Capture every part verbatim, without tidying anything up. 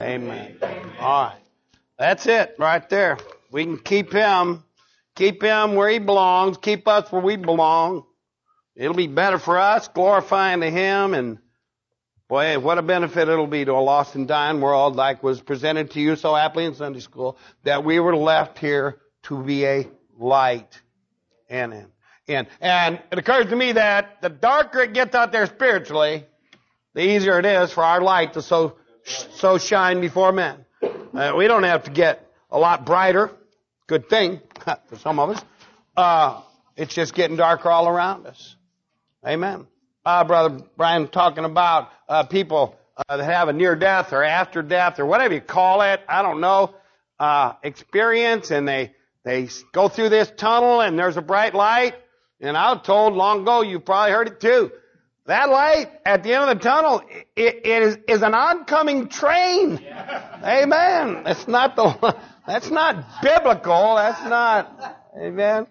Amen. All right. That's it right there. We can keep him, keep him where he belongs, keep us where we belong. It'll be better for us, glorifying to him, and boy, what a benefit it'll be to a lost and dying world, like was presented to you so aptly in Sunday school, that we were left here to be a light in him. And, and it occurs to me that the darker it gets out there spiritually, the easier it is for our light to so, so shine before men. Uh, we don't have to get a lot brighter. Good thing for some of us. Uh, it's just getting darker all around us. Amen. Uh, Brother Brian talking about uh, people uh, that have a near death or after death or whatever you call it, I don't know, uh, experience, and they, they go through this tunnel and there's a bright light. And I was told long ago, you probably heard it too, that light at the end of the tunnel, it, it is, is an oncoming train. Yeah. Amen. That's not the, that's not biblical. That's not, amen.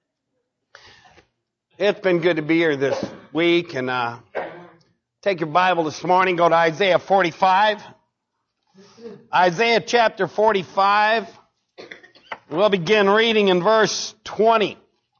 It's been good to be here this week, and uh, take your Bible this morning, go to Isaiah forty-five. Isaiah chapter forty-five. We'll begin reading in verse twenty.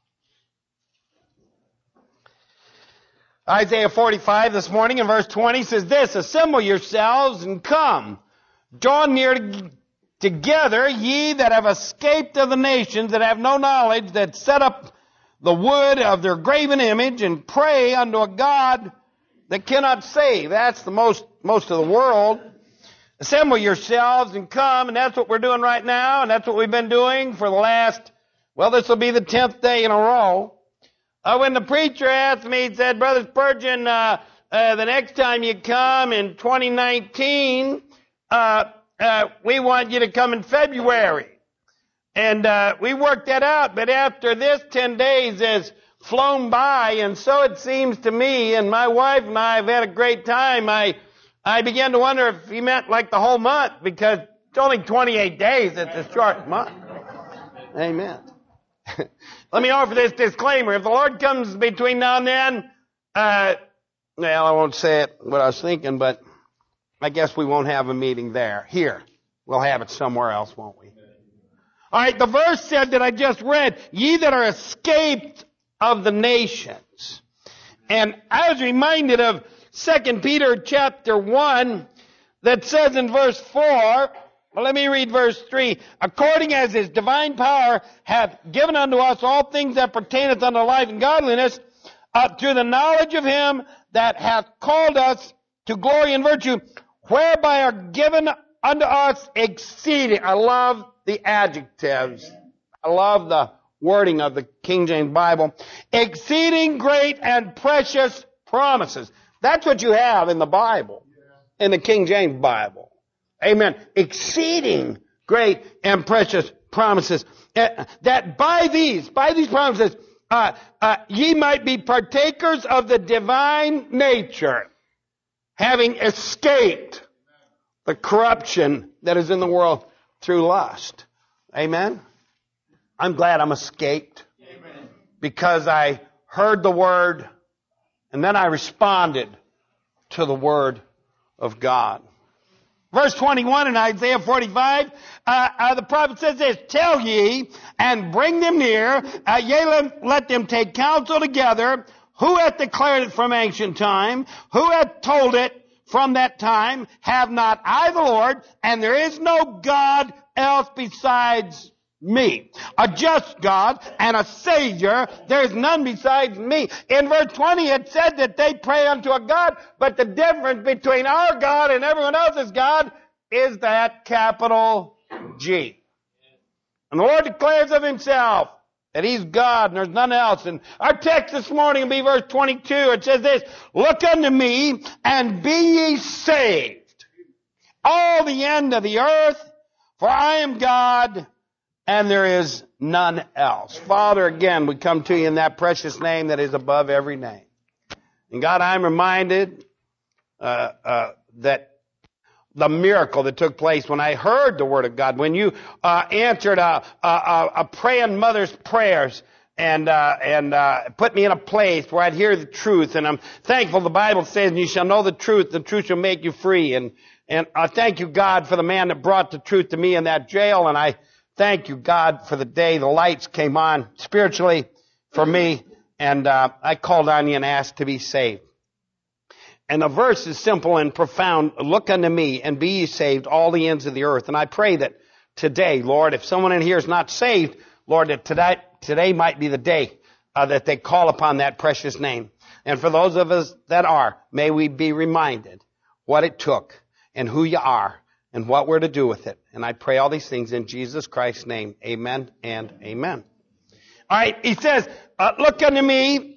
Isaiah forty-five this morning in verse twenty says this, "Assemble yourselves and come. Draw near together, ye that have escaped of the nations, that have no knowledge, that set up the wood of their graven image, and pray unto a God that cannot save." That's the most, most of the world. Assemble yourselves and come, and that's what we're doing right now, and that's what we've been doing for the last, well, this will be the tenth day in a row. Uh, when the preacher asked me, he said, "Brother Spurgeon, uh, uh, the next time you come in twenty nineteen, uh, uh, we want you to come in February." And uh, we worked that out, but after this ten days has flown by, and so it seems to me, and my wife and I have had a great time, I I began to wonder if he meant like the whole month, because it's only twenty-eight days, it's a short month. Amen. Let me offer this disclaimer. If the Lord comes between now and then, uh, well, I won't say it what I was thinking, but I guess we won't have a meeting there. Here. We'll have it somewhere else, won't we? All right, the verse said that I just read, "Ye that are escaped of the nations." And I was reminded of Second Peter chapter one that says in verse four, well, let me read verse three. "According as his divine power hath given unto us all things that pertaineth unto life and godliness, uh, through the knowledge of him that hath called us to glory and virtue, whereby are given unto us exceeding." I love the adjectives. I love the wording of the King James Bible. "Exceeding great and precious promises." That's what you have in the Bible, in the King James Bible. Amen. Exceeding great and precious promises. Uh, that by these, by these promises, uh, uh, ye might be partakers of the divine nature, having escaped the corruption that is in the world through lust. Amen. I'm glad I'm escaped. Amen. Because I heard the word and then I responded to the word of God. Verse twenty-one in Isaiah forty-five, uh, uh, the prophet says this, "Tell ye and bring them near, uh, yea, let, let them take counsel together. Who hath declared it from ancient time? Who hath told it from that time? Have not I the Lord? And there is no God else besides me." A just God and a Savior. There is none besides me. In verse twenty it said that they pray unto a God, but the difference between our God and everyone else's God is that capital G. And the Lord declares of himself that he's God and there's none else. And our text this morning will be verse twenty-two. It says this, "Look unto me and be ye saved, all the end of the earth, for I am God, and there is none else." Father, again, we come to you in that precious name that is above every name. And God, I'm reminded uh, uh, that the miracle that took place when I heard the word of God, when you uh, answered a, a, a praying mother's prayers and uh, and uh, put me in a place where I'd hear the truth. And I'm thankful the Bible says, "You shall know the truth, the truth shall make you free." And And I thank you, God, for the man that brought the truth to me in that jail. And I thank you, God, for the day the lights came on spiritually for me. And uh, I called on you and asked to be saved. And the verse is simple and profound. Look unto me and be ye saved, all the ends of the earth. And I pray that today, Lord, if someone in here is not saved, Lord, that today, today might be the day uh, that they call upon that precious name. And for those of us that are, may we be reminded what it took and who you are and what we're to do with it. And I pray all these things in Jesus Christ's name. Amen and amen. All right, he says, uh, look unto me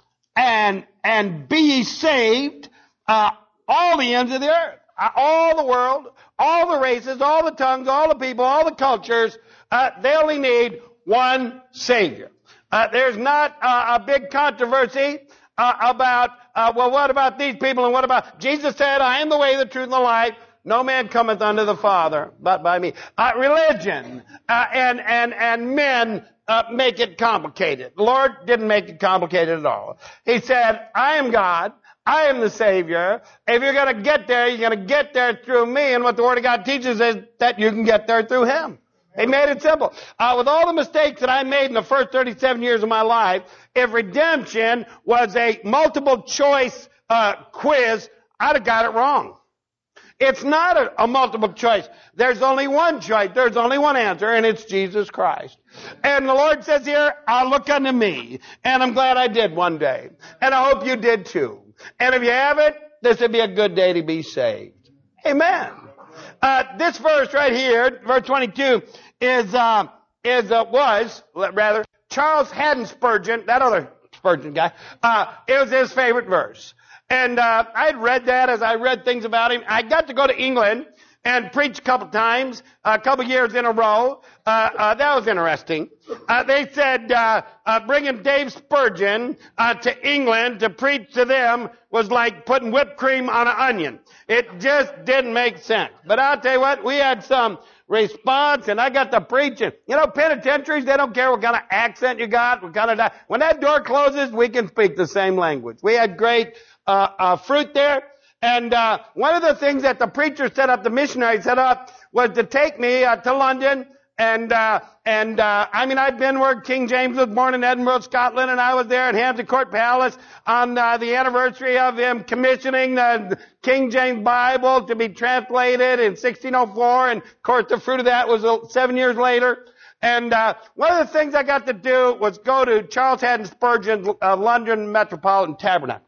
and and be ye saved, uh, all the ends of the earth, uh, all the world, all the races, all the tongues, all the people, all the cultures. Uh, they only need one Savior. Uh, there's not uh, a big controversy uh, about, uh, well, what about these people and what about, Jesus said, I am the way, the truth, and the life. No man cometh unto the Father but by me. Uh, religion uh, and and and men uh, make it complicated. The Lord didn't make it complicated at all. He said, I am God. I am the Savior. If you're going to get there, you're going to get there through me. And what the Word of God teaches is that you can get there through Him. He made it simple. Uh, with all the mistakes that I made in the first thirty-seven years of my life, if redemption was a multiple choice uh, quiz, I'd have got it wrong. It's not a, a multiple choice. There's only one choice. There's only one answer, and it's Jesus Christ. And the Lord says here, I'll look unto me. And I'm glad I did one day. And I hope you did too. And if you haven't, this would be a good day to be saved. Amen. Uh, this verse right here, verse twenty-two, is, uh, is, uh, was, rather, Charles Haddon Spurgeon, that other Spurgeon guy, uh, it was his favorite verse. And uh, I had read that as I read things about him. I got to go to England and preach a couple times, a couple years in a row. Uh, uh, that was interesting. Uh, they said uh, uh, bringing Dave Spurgeon uh, to England to preach to them was like putting whipped cream on an onion. It just didn't make sense. But I'll tell you what, we had some response, and I got to preaching. You know, penitentiaries, they don't care what kind of accent you got, what kind of... When that door closes, we can speak the same language. We had great uh, uh fruit there. And uh one of the things that the preacher set up, the missionary set up, was to take me uh, to London. And uh and uh I mean, I'd been where King James was born in Edinburgh, Scotland, and I was there at Hampton Court Palace on uh, the anniversary of him commissioning the King James Bible to be translated in sixteen oh four. And of course, the fruit of that was uh, seven years later. And uh one of the things I got to do was go to Charles Haddon Spurgeon's uh, London Metropolitan Tabernacle.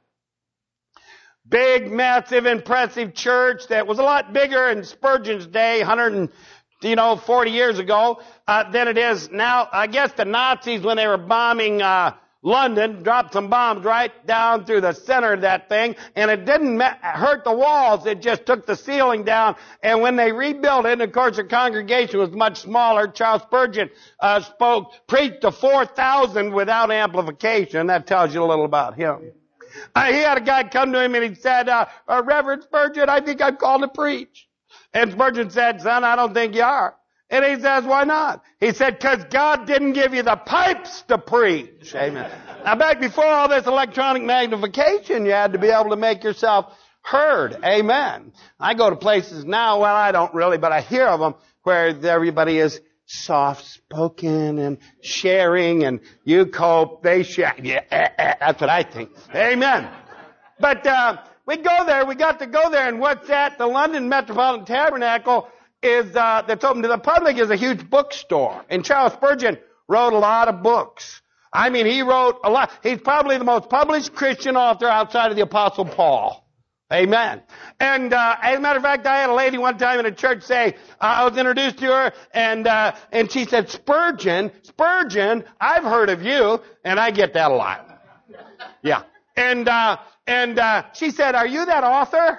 Big, massive, impressive church that was a lot bigger in Spurgeon's day, one hundred, you know, forty years ago, uh, than it is now. I guess the Nazis, when they were bombing uh London, dropped some bombs right down through the center of that thing, and it didn't ma- hurt the walls. It just took the ceiling down. And when they rebuilt it, and of course the congregation was much smaller, Charles Spurgeon uh, spoke, preached to four thousand without amplification. That tells you a little about him. Uh, he had a guy come to him and he said, uh, uh, Reverend Spurgeon, I think I'm called to preach. And Spurgeon said, son, I don't think you are. And he says, why not? He said, because God didn't give you the pipes to preach. Amen. Now, back before all this electronic magnification, you had to be able to make yourself heard. Amen. I go to places now, well, I don't really, but I hear of them where everybody is soft-spoken and sharing, and you cope, they share. Yeah, eh, eh, that's what I think. Amen. But uh we go there, we got to go there, and what's that? The London Metropolitan Tabernacle is uh that's open to the public is a huge bookstore. And Charles Spurgeon wrote a lot of books. I mean, he wrote a lot. He's probably the most published Christian author outside of the Apostle Paul. Amen. And uh as a matter of fact, I had a lady one time in a church say, uh, I was introduced to her, and uh and she said, Spurgeon, Spurgeon, I've heard of you. And I get that a lot. Yeah. And uh and uh she said, are you that author?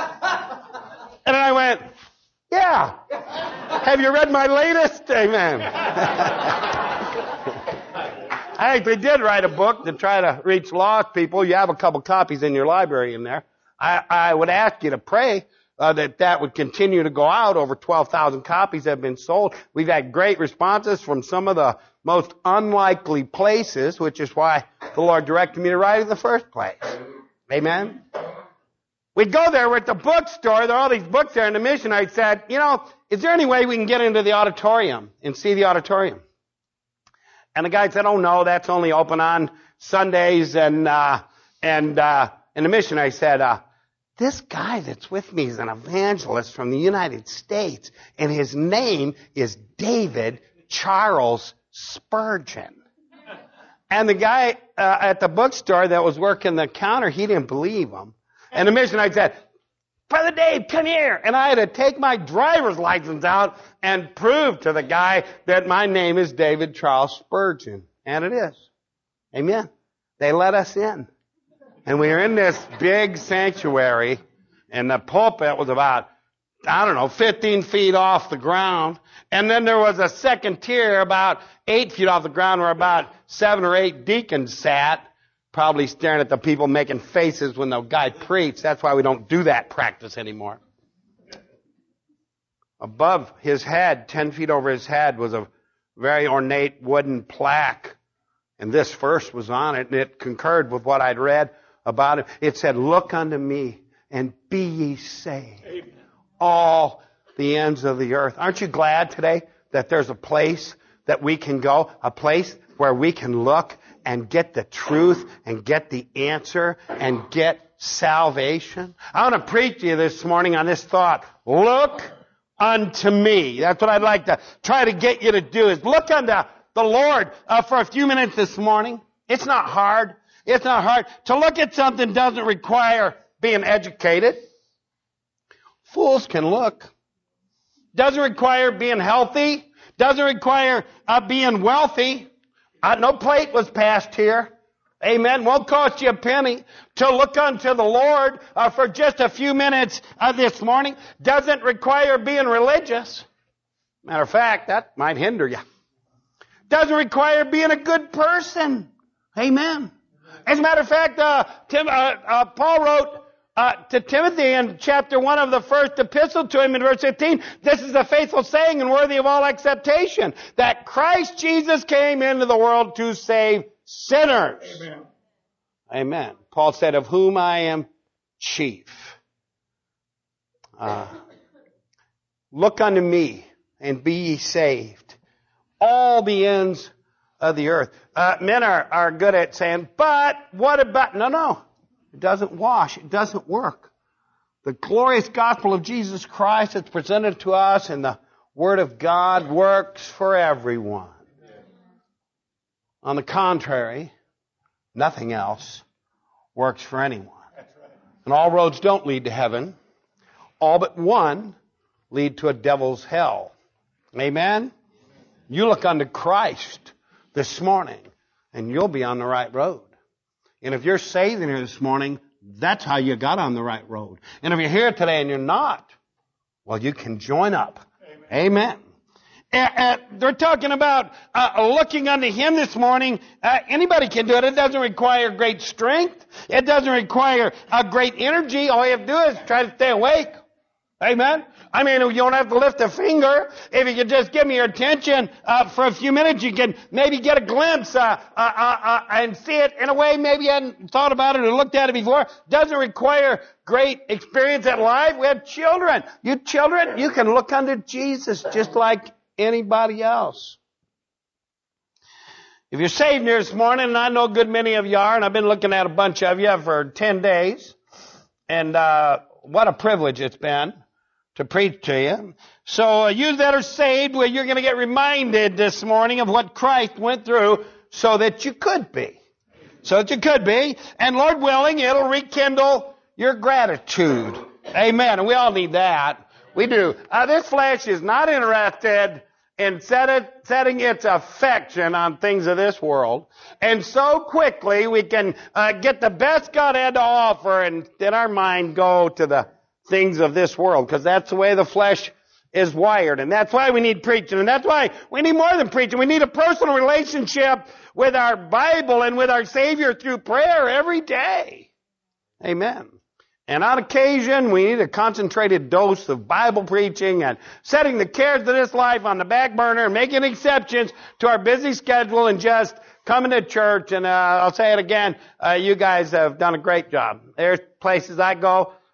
And I went, yeah. Have you read my latest? Amen. I actually did write a book to try to reach lost people. You have a couple copies in your library in there. I, I would ask you to pray uh, that that would continue to go out. Over twelve thousand copies have been sold. We've had great responses from some of the most unlikely places, which is why the Lord directed me to write it in the first place. Amen. we'd go there. We're at the bookstore. There are all these books there. And the missionary said, you know, is there any way we can get into the auditorium and see the auditorium? And the guy said, oh, no, that's only open on Sundays. And, uh, and, uh, and the missionary said, uh, this guy that's with me is an evangelist from the United States, and his name is David Charles Spurgeon. And the guy uh, at the bookstore that was working the counter, he didn't believe him. And the missionary said, Brother Dave, come here. And I had to take my driver's license out and prove to the guy that my name is David Charles Spurgeon. And it is. Amen. They let us in. And we were in this big sanctuary, and the pulpit was about, I don't know, fifteen feet off the ground. And then there was a second tier about eight feet off the ground where about seven or eight deacons sat, probably staring at the people making faces when the guy preached. That's why we don't do that practice anymore. Above his head, ten feet over his head, was a very ornate wooden plaque. And this verse was on it, and it concurred with what I'd read about it. It said, look unto me and be ye saved, Amen. All the ends of the earth. Aren't you glad today that there's a place that we can go, a place where we can look and get the truth and get the answer and get salvation? I want to preach to you this morning on this thought. Look unto me. That's what I'd like to try to get you to do, is look unto the Lord uh, for a few minutes this morning. It's not hard. It's not hard. To look at something doesn't require being educated. Fools can look. Doesn't require being healthy. Doesn't require uh, being wealthy. Uh, no plate was passed here. Amen. Won't cost you a penny to look unto the Lord uh, for just a few minutes uh, this morning. Doesn't require being religious. Matter of fact, that might hinder you. Doesn't require being a good person. Amen. As a matter of fact, uh, Tim, uh, uh, Paul wrote uh, to Timothy in chapter one of the first epistle to him in verse fifteen, this is a faithful saying and worthy of all acceptation, that Christ Jesus came into the world to save sinners. Amen. Amen. Paul said, of whom I am chief. Uh, look unto me and be ye saved, all the ends of the earth. Uh, men are, are good at saying, but what about, no, no, it doesn't wash, it doesn't work. The glorious gospel of Jesus Christ that's presented to us in the Word of God works for everyone. On the contrary, nothing else works for anyone. And all roads don't lead to heaven. All but one lead to a devil's hell. Amen? You look unto Christ this morning, and you'll be on the right road. And if you're saved in here this morning, that's how you got on the right road. And if you're here today and you're not, well, you can join up. Amen. Amen. Uh, uh, they're talking about uh, looking unto Him this morning. Uh, anybody can do it. It doesn't require great strength. It doesn't require uh, great energy. All you have to do is try to stay awake. Amen. I mean, you don't have to lift a finger. If you could just give me your attention uh, for a few minutes, you can maybe get a glimpse uh, uh, uh, uh, and see it in a way maybe you hadn't thought about it or looked at it before. Doesn't require great experience at life. We have children. You children, you can look unto Jesus just like anybody else. If you're saved here this morning, and I know a good many of you are, and I've been looking at a bunch of you for ten days, and uh, what a privilege it's been to preach to you. So uh, you that are saved, well, you're going to get reminded this morning of what Christ went through so that you could be. So that you could be. And Lord willing, it'll rekindle your gratitude. Amen. And we all need that. We do. Uh, this flesh is not interested in set it, setting its affection on things of this world. And so quickly we can uh, get the best God had to offer and in our mind go to the things of this world, because that's the way the flesh is wired. And that's why we need preaching. And that's why we need more than preaching. We need a personal relationship with our Bible and with our Savior through prayer every day. Amen. And on occasion, we need a concentrated dose of Bible preaching and setting the cares of this life on the back burner and making exceptions to our busy schedule and just coming to church. And uh, I'll say it again, uh, you guys have done a great job. There's places I go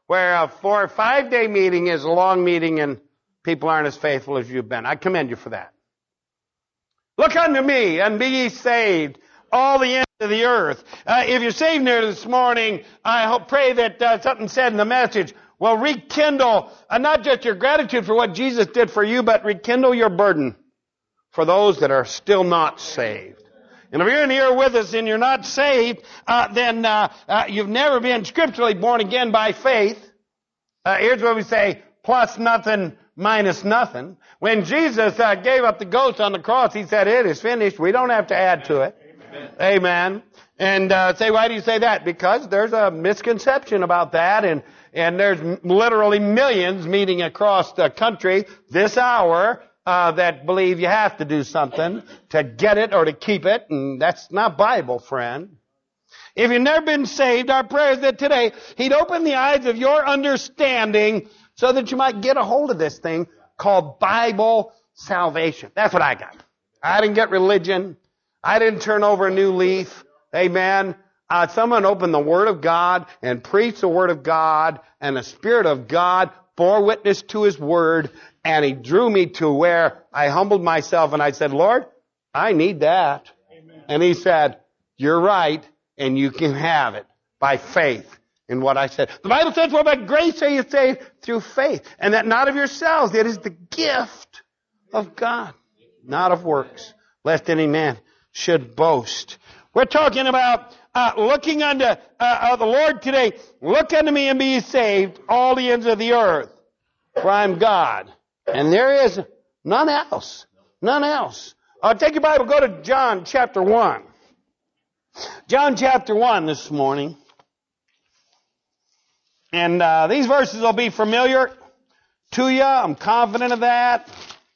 where a four or five day meeting is a long meeting and people aren't as faithful as you've been. I commend you for that. Look unto me and be ye saved, all the ends of the earth. Uh, if you're saved here this morning, I hope, pray that uh, something said in the message will rekindle uh, not just your gratitude for what Jesus did for you, but rekindle your burden for those that are still not saved. And if you're in here with us and you're not saved, uh, then uh, uh, you've never been scripturally born again by faith. Uh, here's what we say, plus nothing, minus nothing. When Jesus uh, gave up the ghost on the cross, he said, it is finished. We don't have to add to it. Amen. Amen. And uh, say, why do you say that? Because there's a misconception about that, and, and there's literally millions meeting across the country this hour Uh, that believe you have to do something to get it or to keep it, and that's not Bible, friend. If you've never been saved, our prayer is that today He'd open the eyes of your understanding so that you might get a hold of this thing called Bible salvation. That's what I got. I didn't get religion. I didn't turn over a new leaf. Amen. Uh, someone opened the Word of God and preached the Word of God, and the Spirit of God bore witness to His Word, and He drew me to where I humbled myself and I said, Lord, I need that. Amen. And He said, you're right, and you can have it by faith in what I said. The Bible says, well, by grace are you saved through faith, and that not of yourselves. It is the gift of God, not of works, lest any man should boast. We're talking about uh, looking unto uh, uh, the Lord today. Look unto me and be ye saved, all the ends of the earth, for I am God. And there is none else. None else. Uh, take your Bible, go to John chapter one. John chapter one this morning. And uh, these verses will be familiar to you. I'm confident of that.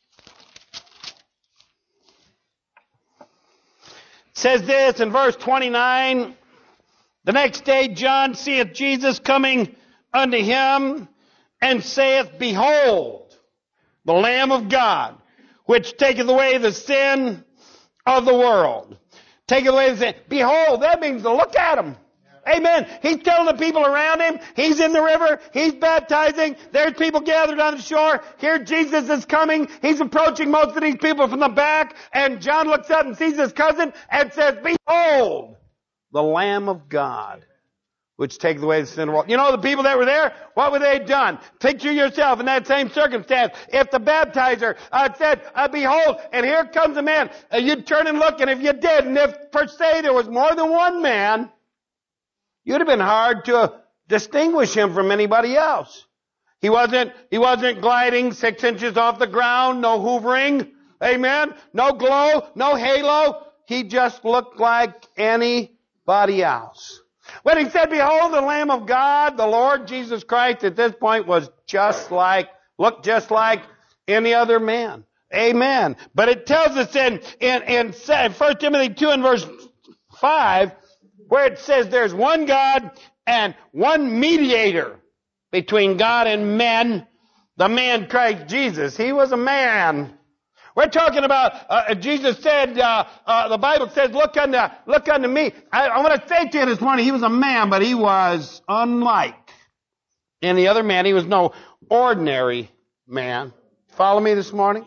It says this in verse twenty-nine. The next day John seeth Jesus coming unto him, and saith, behold, the Lamb of God, which taketh away the sin of the world. Taketh away the sin. Behold, that means to look at Him. Amen. He's telling the people around Him. He's in the river. He's baptizing. There's people gathered on the shore. Here Jesus is coming. He's approaching most of these people from the back. And John looks up and sees his cousin and says, behold, the Lamb of God, which taketh away the sin of the world. You know, the people that were there, what would they have done? Picture yourself in that same circumstance. If the baptizer uh, said, uh, behold, and here comes a man, uh, you'd turn and look, and if you did, and if per se there was more than one man, you'd have been hard to distinguish him from anybody else. He wasn't, he wasn't gliding six inches off the ground, no hoovering, amen, no glow, no halo. He just looked like anybody else. When He said, behold, the Lamb of God, the Lord Jesus Christ at this point was just like, looked just like any other man. Amen. But it tells us in, in, in First Timothy two and verse five, where it says there's one God and one mediator between God and men, the man Christ Jesus. He was a man. We're talking about, uh, Jesus said, uh, uh, the Bible says, look unto, look unto me. I, I want to say to you this morning, He was a man, but He was unlike any other man. He was no ordinary man. Follow me this morning?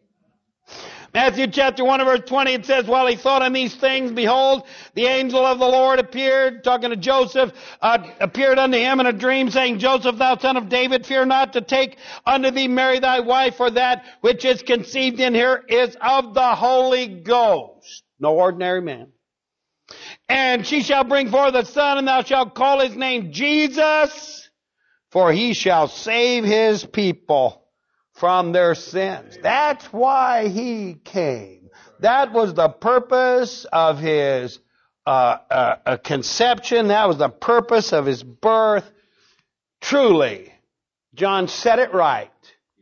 Matthew chapter one and verse twenty, it says, while he thought on these things, behold, the angel of the Lord appeared, talking to Joseph, uh, appeared unto him in a dream, saying, Joseph, thou son of David, fear not to take unto thee Mary thy wife, for that which is conceived in her is of the Holy Ghost. No ordinary man. And she shall bring forth a son, and thou shalt call his name Jesus, for he shall save his people from their sins. That's why He came. That was the purpose of His uh, uh, conception. That was the purpose of His birth. Truly, John said it right.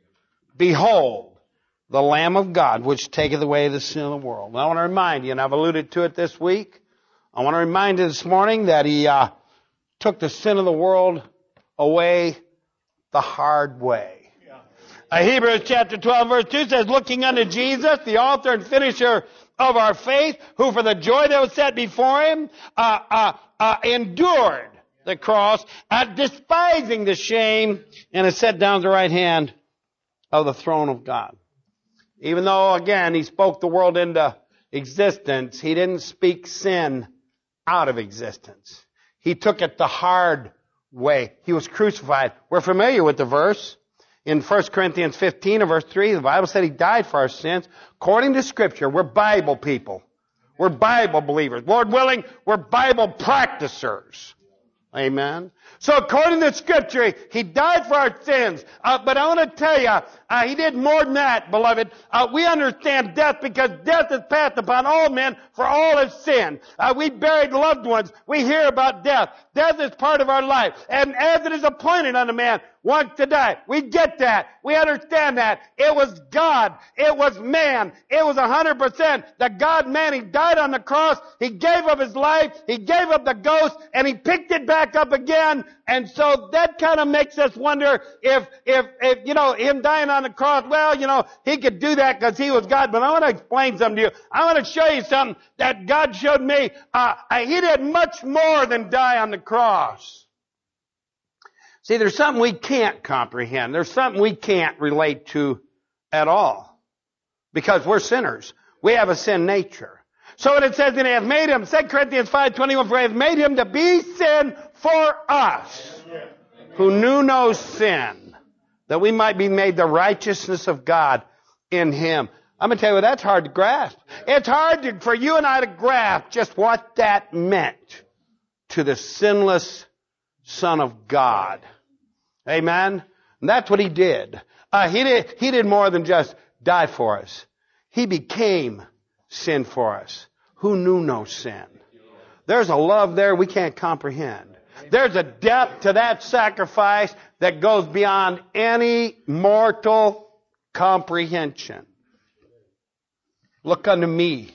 Behold, the Lamb of God, which taketh away the sin of the world. And I want to remind you, and I've alluded to it this week, I want to remind you this morning that He uh, took the sin of the world away the hard way. Uh, Hebrews chapter twelve verse two says, looking unto Jesus, the author and finisher of our faith, who for the joy that was set before Him, uh, uh, uh, endured the cross, uh, despising the shame, and is set down at the right hand of the throne of God. Even though, again, he spoke the world into existence, he didn't speak sin out of existence. He took it the hard way. He was crucified. We're familiar with the verse. In First Corinthians fifteen and verse three, the Bible said he died for our sins. According to Scripture, we're Bible people. We're Bible believers. Lord willing, we're Bible practicers. Amen. So according to Scripture, he died for our sins. Uh, but I want to tell you, uh, he did more than that, beloved. Uh, we understand death because death is passed upon all men, for all have sinned. Uh, we buried loved ones. We hear about death. Death is part of our life. And as it is appointed unto man once to die. We get that. We understand that. It was God. It was man. It was one hundred percent the God-man. He died on the cross. He gave up his life. He gave up the ghost, and he picked it back up again. And so that kind of makes us wonder if, if, if, you know, him dying on the cross, well, you know, he could do that because he was God. But I want to explain something to you. I want to show you something that God showed me. Uh, he did much more than die on the cross. See, there's something we can't comprehend. There's something we can't relate to at all. Because we're sinners. We have a sin nature. So when it says that he hath made him, Second Corinthians five twenty-one, for he hath made him to be sin for us, who knew no sin, that we might be made the righteousness of God in him. I'm going to tell you, that's hard to grasp. It's hard to, for you and I to grasp just what that meant to the sinless Son of God. Amen? And that's what he did. Uh, he did. He did more than just die for us. He became sin for us, who knew no sin. There's a love there we can't comprehend. There's a depth to that sacrifice that goes beyond any mortal comprehension. Look unto me,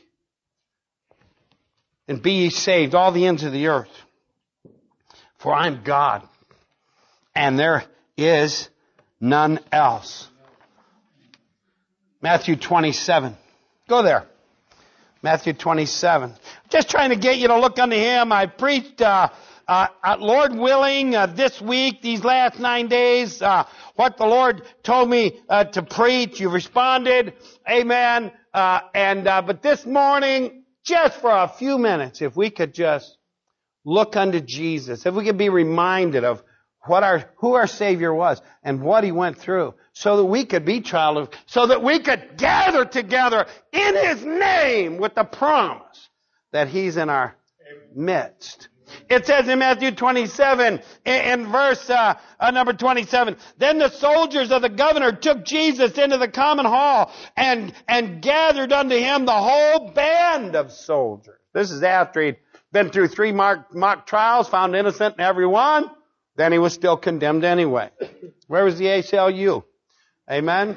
and be ye saved, all the ends of the earth. For I'm God, and there is none else. Matthew twenty-seven. Go there. Matthew twenty-seven. Just trying to get you to look unto him. I preached, uh, uh, uh Lord willing, uh, this week, these last nine days, uh, what the Lord told me uh, to preach. You responded. Amen. Uh, and, uh, but this morning, just for a few minutes, if we could just look unto Jesus, if we could be reminded of what our, who our Savior was and what he went through, so that we could be child of, so that we could gather together in his name with the promise that he's in our midst. It says in Matthew twenty-seven, in, in verse uh, uh, number twenty-seven, then the soldiers of the governor took Jesus into the common hall and, and gathered unto him the whole band of soldiers. This is after he'd been through three mock, mock trials, found innocent in every one. Then he was still condemned anyway. Where was the A C L U? Amen?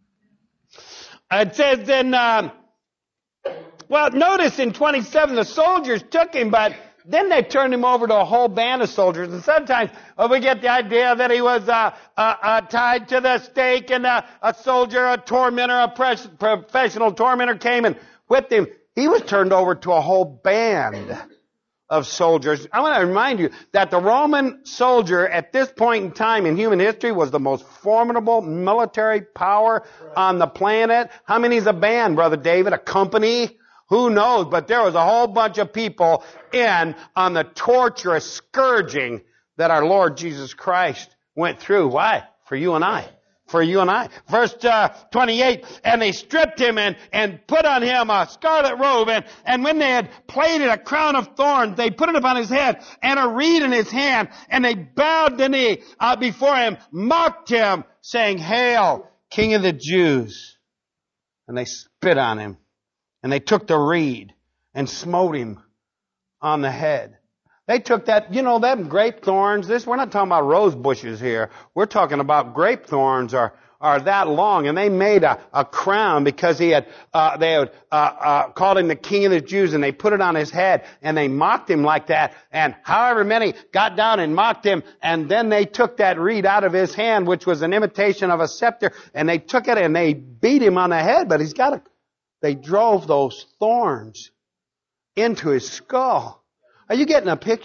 It says then, um, well, notice in twenty-seven, the soldiers took him, but then they turned him over to a whole band of soldiers. And sometimes uh, we get the idea that he was uh, uh, uh, tied to the stake, and uh, a soldier, a tormentor, a pres- professional tormentor came and whipped him. He was turned over to a whole band of soldiers. I want to remind you that the Roman soldier at this point in time in human history was the most formidable military power on the planet. How many is a band, Brother David? A company? Who knows? But there was a whole bunch of people in on the torturous scourging that our Lord Jesus Christ went through. Why? For you and I. For you and I. Verse uh, twenty-eight, and they stripped him and, and put on him a scarlet robe, and, and when they had plaited a crown of thorns, they put it upon his head, and a reed in his hand, and they bowed the knee uh, before him, mocked him, saying, Hail, King of the Jews. And they spit on him, and they took the reed and smote him on the head. They took that, you know, them grape thorns. This, we're not talking about rose bushes here. We're talking about grape thorns are, are that long. And they made a, a crown because he had, uh, they had, uh, uh, called him the King of the Jews, and they put it on his head, and they mocked him like that. And however many got down and mocked him, and then they took that reed out of his hand, which was an imitation of a scepter, and they took it and they beat him on the head, but he's got a, they drove those thorns into his skull. Are you getting a picture?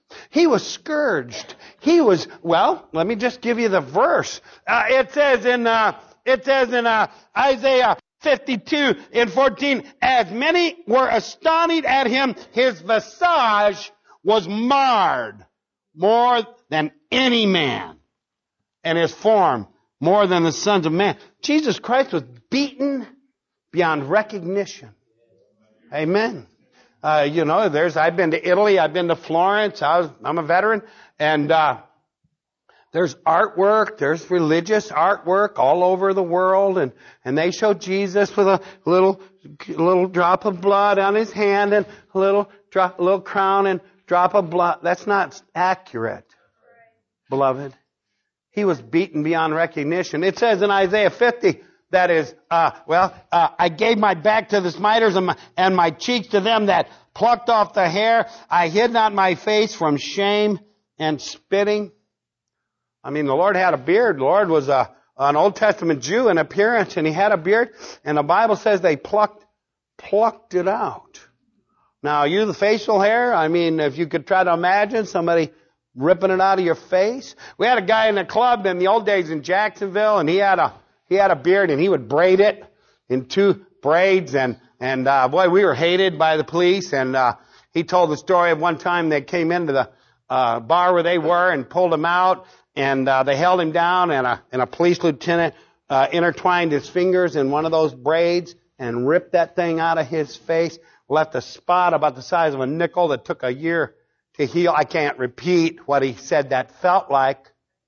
He was scourged. He was, well, let me just give you the verse. Uh, it says in, uh, it says in, uh, Isaiah fifty-two and fourteen, as many were astonished at him, his visage was marred more than any man, and his form more than the sons of man. Jesus Christ was beaten beyond recognition. Amen. Uh, you know, there's, I've been to Italy, I've been to Florence, I was, I'm a veteran, and, uh, there's artwork, there's religious artwork all over the world, and, and they show Jesus with a little, little drop of blood on his hand, and a little drop, a little crown and drop of blood. That's not accurate, beloved. He was beaten beyond recognition. It says in Isaiah fifty, that is, uh, well, uh, I gave my back to the smiters and my, and my cheeks to them that plucked off the hair. I hid not my face from shame and spitting. I mean, the Lord had a beard. The Lord was a, an Old Testament Jew in appearance, and he had a beard. And the Bible says they plucked, plucked it out. Now, you, the facial hair, I mean, if you could try to imagine somebody ripping it out of your face. We had a guy in the club in the old days in Jacksonville, and he had a, he had a beard, and he would braid it in two braids, and, and, uh, boy, we were hated by the police, and, uh, he told the story of one time they came into the, uh, bar where they were and pulled him out, and, uh, they held him down, and a, and a police lieutenant, uh, intertwined his fingers in one of those braids and ripped that thing out of his face, left a spot about the size of a nickel that took a year to heal. I can't repeat what he said that felt like.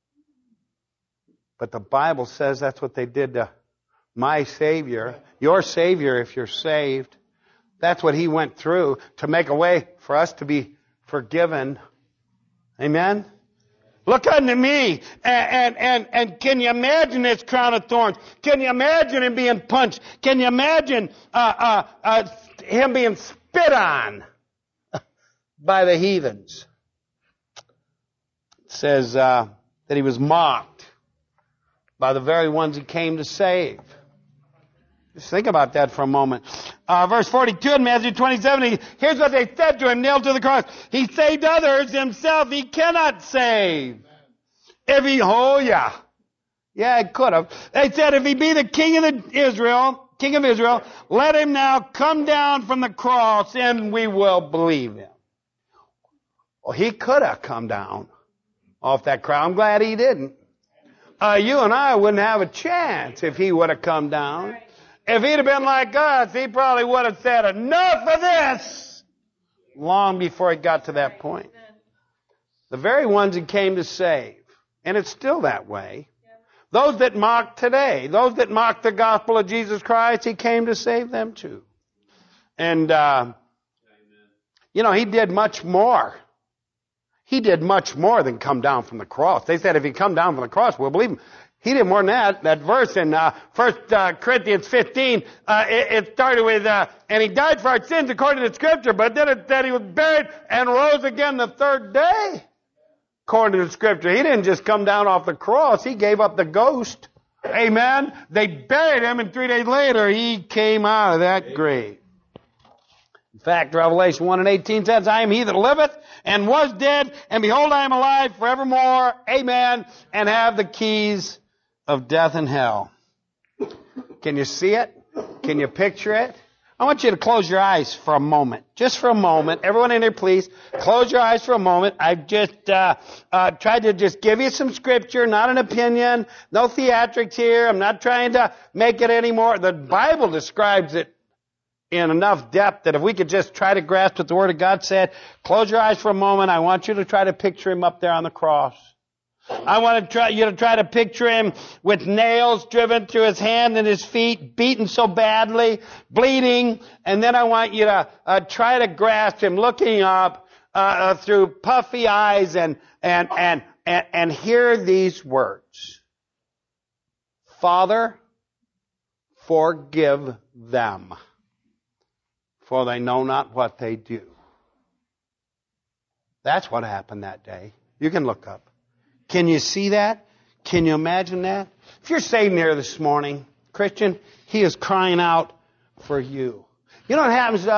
But the Bible says that's what they did to my Savior, your Savior if you're saved. That's what he went through to make a way for us to be forgiven. Amen? Look unto me. And, and, and, and can you imagine this crown of thorns? Can you imagine him being punched? Can you imagine uh, uh, uh, him being spit on by the heathens? It says uh, that he was mocked by the very ones he came to save. Just think about that for a moment. Uh, verse forty-two in Matthew twenty-seven, here's what they said to him, nailed to the cross. He saved others, himself he cannot save. If he, oh yeah. Yeah, he could have. They said, if he be the king of the Israel, king of Israel, let him now come down from the cross and we will believe him. Well, he could have come down off that cross. I'm glad he didn't. Uh, you and I wouldn't have a chance if he would have come down. If he'd have been like us, he probably would have said, enough of this, long before he got to that point. The very ones he came to save. And it's still that way. Those that mock today, those that mock the gospel of Jesus Christ, he came to save them too. And, uh, you know, he did much more. He did much more than come down from the cross. They said if he come down from the cross, we'll believe him. He did more than that. That verse in uh, First uh, Corinthians fifteen, uh, it, it started with, uh, and he died for our sins according to Scripture, but then it said he was buried and rose again the third day, according to Scripture. He didn't just come down off the cross. He gave up the ghost. Amen. They buried him, and three days later, he came out of that grave. In fact, Revelation one and eighteen says, I am he that liveth and was dead, and behold, I am alive forevermore. Amen. And have the keys of death and hell. Can you see it? Can you picture it? I want you to close your eyes for a moment. Just for a moment. Everyone in here, please. Close your eyes for a moment. I've just uh, uh, tried to just give you some scripture, not an opinion. No theatrics here. I'm not trying to make it any more. The Bible describes it in enough depth that if we could just try to grasp what the Word of God said. Close your eyes for a moment. I want you to try to picture him up there on the cross. I want to try, you to try to picture him with nails driven through his hand and his feet, beaten so badly, bleeding. And then I want you to uh, try to grasp him looking up uh, uh, through puffy eyes and, and, and, and, and hear these words. Father, forgive them, for they know not what they do. That's what happened that day. You can look up. Can you see that? Can you imagine that? If you're saved here this morning, Christian, he is crying out for you. You know what happens to us?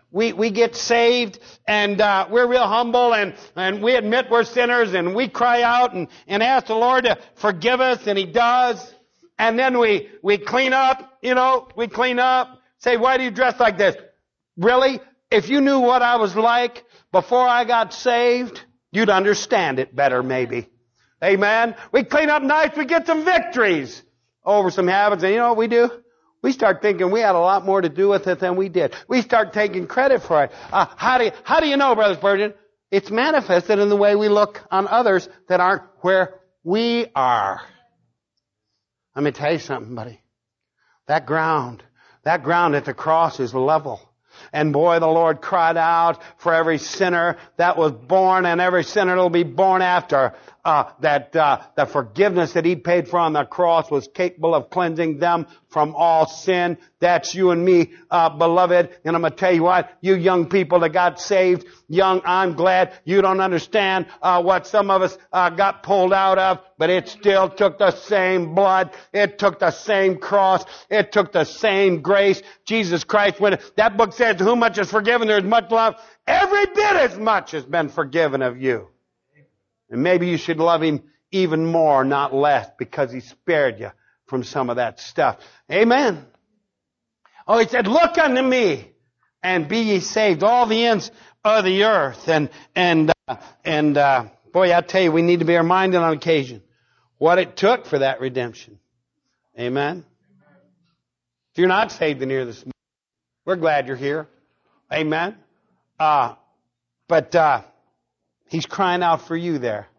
we, we get saved and uh, we're real humble and, and we admit we're sinners and we cry out and, and ask the Lord to forgive us, and He does. And then we, we clean up, you know, we clean up. Say, why do you dress like this? Really? If you knew what I was like before I got saved, you'd understand it better maybe. Amen? We clean up nice, we get some victories over some habits. And you know what we do? We start thinking we had a lot more to do with it than we did. We start taking credit for it. Uh, how do you, how do you know, Brother Spurgeon? It's manifested in the way we look on others that aren't where we are. Let me tell you something, buddy. That ground, that ground at the cross is level. And boy, the Lord cried out for every sinner that was born and every sinner that will be born after. Uh, that uh, the forgiveness that He paid for on the cross was capable of cleansing them from all sin. That's you and me, uh, beloved. And I'm going to tell you what, you young people that got saved, young, I'm glad you don't understand uh, what some of us uh, got pulled out of, but it still took the same blood. It took the same cross. It took the same grace. Jesus Christ, when that book says, who much is forgiven, there is much love. Every bit as much has been forgiven of you. And maybe you should love Him even more, not less, because He spared you from some of that stuff. Amen. Oh, He said, look unto me and be ye saved, all the ends of the earth. And, and, uh, and, uh, boy, I tell you, we need to be reminded on occasion what it took for that redemption. Amen. If you're not saved in here this morning, we're glad you're here. Amen. Uh, but, uh, He's crying out for you there.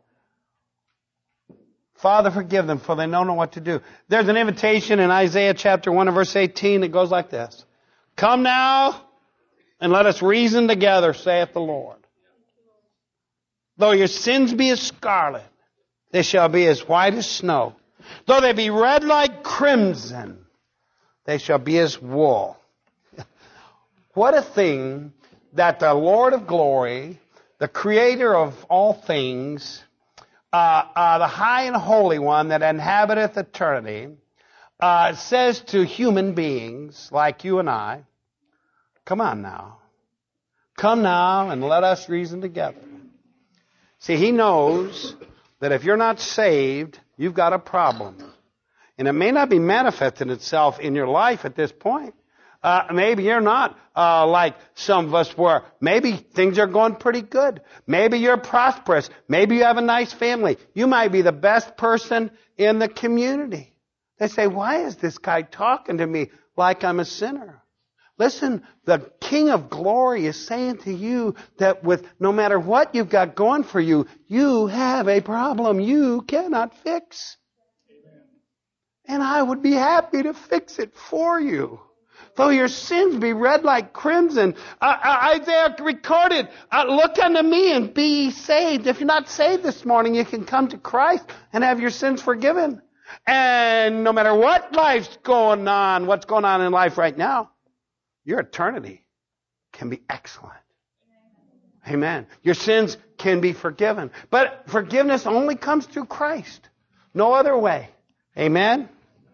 Father, forgive them, for they don't know what to do. There's an invitation in Isaiah chapter one and verse eighteen that goes like this. Come now, and let us reason together, saith the Lord. Though your sins be as scarlet, they shall be as white as snow. Though they be red like crimson, they shall be as wool. What a thing that the Lord of glory, the Creator of all things, uh, uh, the high and holy one that inhabiteth eternity, uh, says to human beings like you and I, come on now. Come now and let us reason together. See, He knows that if you're not saved, you've got a problem. And it may not be manifested itself in your life at this point. Uh, maybe you're not uh, like some of us were. Maybe things are going pretty good. Maybe you're prosperous. Maybe you have a nice family. You might be the best person in the community. They say, why is this guy talking to me like I'm a sinner? Listen, the King of Glory is saying to you that with no matter what you've got going for you, you have a problem you cannot fix. And I would be happy to fix it for you. Though your sins be red like crimson. Uh, uh, Isaiah recorded, uh, look unto me and be ye saved. If you're not saved this morning, you can come to Christ and have your sins forgiven. And no matter what life's going on, what's going on in life right now, your eternity can be excellent. Amen. Your sins can be forgiven. But forgiveness only comes through Christ. No other way. Amen.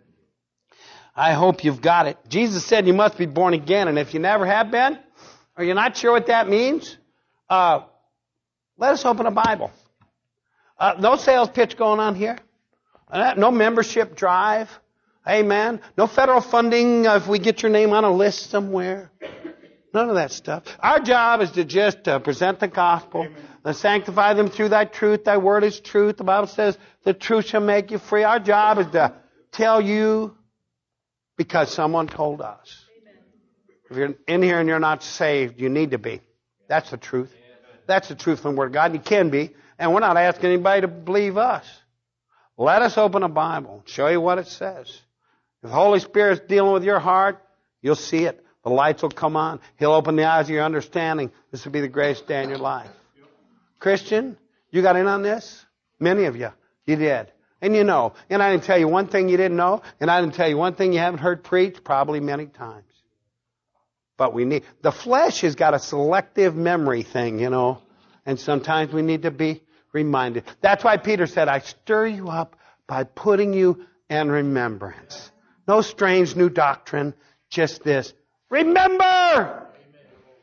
I hope you've got it. Jesus said you must be born again. And if you never have been, or you're not sure what that means, uh, let us open a Bible. Uh, no sales pitch going on here. Uh, no membership drive. Amen. No federal funding uh, if we get your name on a list somewhere. None of that stuff. Our job is to just uh, present the gospel. And sanctify them through thy truth. Thy word is truth. The Bible says the truth shall make you free. Our job is to tell you because someone told us. If you're in here and you're not saved, you need to be. That's the truth. That's the truth from the Word of God. And you can be. And we're not asking anybody to believe us. Let us open a Bible. Show you what it says. If the Holy Spirit's dealing with your heart, you'll see it. The lights will come on. He'll open the eyes of your understanding. This will be the greatest day in your life. Christian, you got in on this? Many of you. You did. And you know. And I didn't tell you one thing you didn't know. And I didn't tell you one thing you haven't heard preached probably many times. But we need... The flesh has got a selective memory thing, you know. And sometimes we need to be reminded. That's why Peter said, I stir you up by putting you in remembrance. No strange new doctrine. Just this. Remember!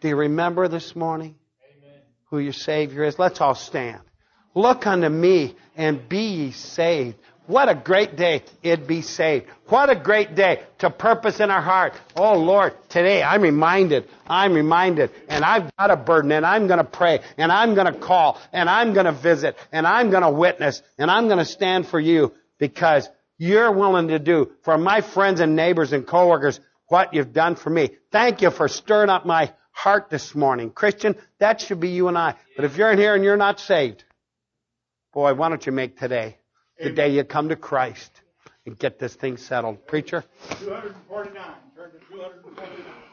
Do you remember this morning who your Savior is? Let's all stand. Look unto me and be ye saved. What a great day it'd be saved. What a great day to purpose in our heart. Oh Lord, today I'm reminded, I'm reminded, and I've got a burden, and I'm going to pray, and I'm going to call, and I'm going to visit, and I'm going to witness, and I'm going to stand for you because you're willing to do for my friends and neighbors and coworkers what you've done for me. Thank you for stirring up my heart this morning. Christian, that should be you and I. But if you're in here and you're not saved, boy, why don't you make today the day you come to Christ and get this thing settled. Preacher? two forty-nine. Turn to two forty-nine.